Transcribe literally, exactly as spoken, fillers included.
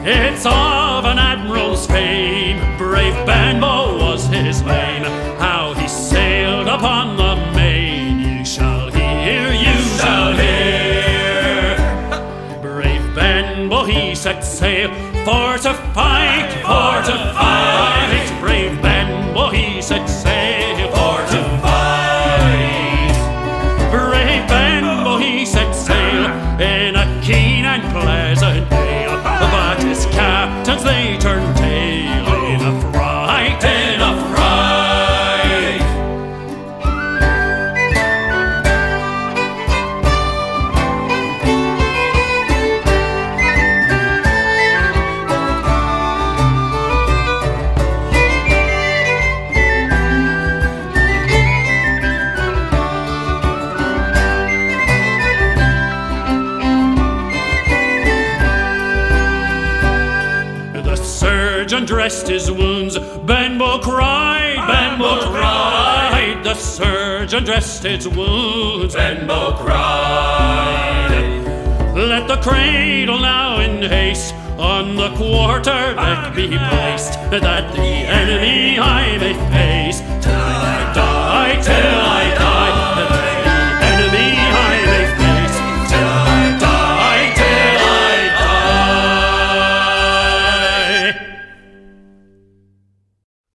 It's of an admiral's fame, brave Benbow was his name. How he sailed upon the main, you shall hear, you shall hear. Brave Benbow, he set sail for to fight, for to fight. Brave Benbow, he set sail for to fight. Brave Benbow, he set sail in a keen and pleasant gale, but his captains they turned tail in a fright, in a fright. The surgeon dressed his wounds, Benbow cried, Benbow cried. The surgeon dressed his wounds, Benbow cried. Let the cradle now in haste on the quarter deck be placed, that the enemy I may face.